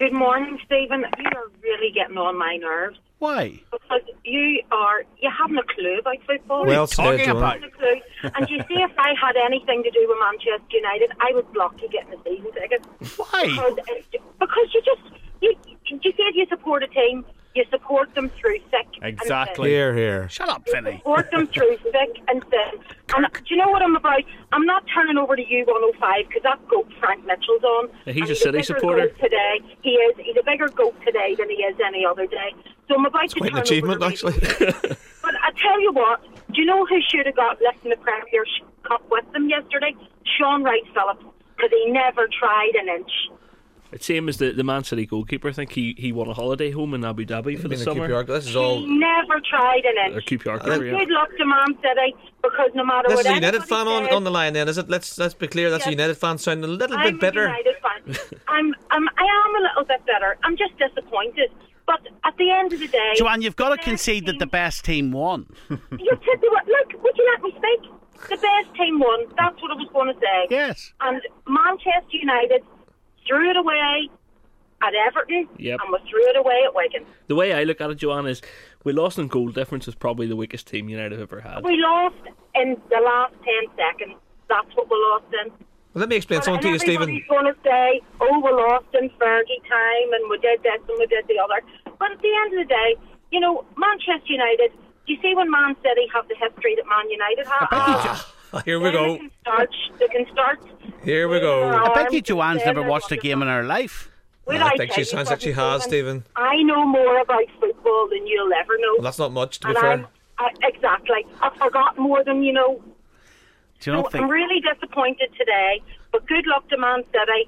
Good morning, Stephen. You are really getting on my nerves. Why? Because you haven't a clue about football. What are you talking about? You haven't a clue. And you see, if I had anything to do with Manchester United, I would block you getting a season ticket. Why? Because you see, if you support a team, you support them through thick Exactly. and thin. Here. Shut up, Vinny. Support them through thick and thin. And do you know what I'm about? I'm not turning over to you 105 because that goat Frank Mitchell's on. Yeah, he's And a City bigger supporter. goat today. He is. He's a bigger goat today than he is any other day. So I'm about to Quite turn an achievement, over to actually. But I tell you what, do you know who should have got left in the Premier Cup with them yesterday? Sean Wright-Phillips, because he never tried an inch. It's same as the Man City goalkeeper. I think he won a holiday home in Abu Dhabi for the summer. QPR, this is all. He never tried an Or inch. QPR So goalkeeper, yeah. good luck to Man City, because no matter This what is a United anybody fan says, on the line then, is it? Let's be clear, that's a Yes. United fan sounding a little I'm bit bitter. a United fan. I am a little bit bitter. I'm just disappointed. But at the end of the day, Joanne, you've got to the concede best that the best team won. team- you said the word. Look, would you let me speak? The best team won. That's what I was going to say. Yes. And Manchester United threw it away at Everton, Yep. and we threw it away at Wigan. The way I look at it, Joanne, is we lost in goal difference is probably the weakest team United have ever had. We lost in the last 10 seconds. That's what we lost in. Well, let me explain And something to you, Stephen. everybody's going to say, oh, we lost in Fergie time and we did this and we did the other. But at the end of the day, you know, Manchester United, do you see when Man City have the history that Man United have? Here we go. They can start. Here we go. I bet you Joanne's never watched a game in her life. Well, I think she sounds like she has, Stephen. I know more about football than you'll ever know. Well, that's not much, to be And fair. exactly. I've forgotten more than you know. Do you not So I'm think? really disappointed today, but good luck to Man City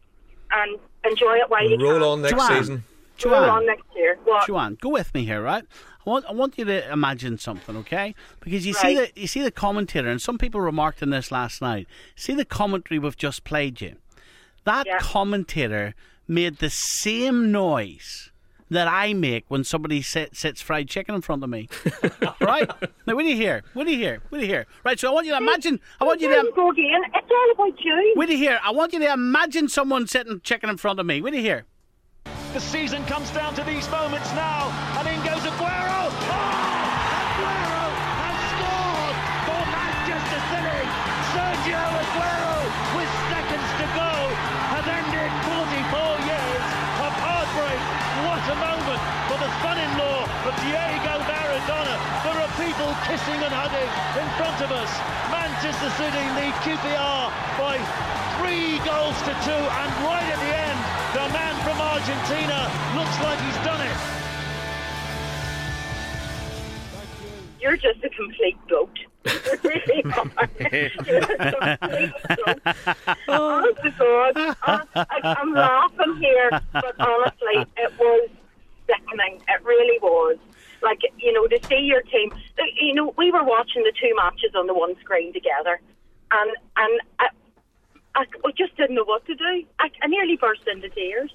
and enjoy it while you can. Roll on next Joanne. season. Roll on Joanne, next year. What? Joanne, go with me here, right? I want you to imagine something, okay? Because you Right. see the commentator, and some people remarked on this last night. See the commentary we've just played you. That Yeah. commentator made the same noise that I make when somebody sits fried chicken in front of me. Right? Now, what do you hear? What do you hear? What do you hear? Right, so I want you to imagine. I want you There you to. go again. It's all about you. What do you hear? I want you to imagine someone sitting chicken in front of me. What do you hear? The season comes down to these moments now, and in goes Aguero. Oh! Aguero has scored for Manchester City. Sergio Aguero, with seconds to go, has ended 44 years of heartbreak. What a moment for the son-in-law of Diego Maradona. There are people kissing and hugging in front of us. Manchester City lead QPR by 3 goals to 2, and right at the end, the man from Argentina looks like he's done it. You're just a complete goat. You really are. You're a complete goat. Honest to God, I'm laughing here, but honestly, it was sickening. It really was. Like, you know, to see your team. You know, we were watching the 2 matches on the one screen together, and I just didn't know what to do. I nearly burst into tears.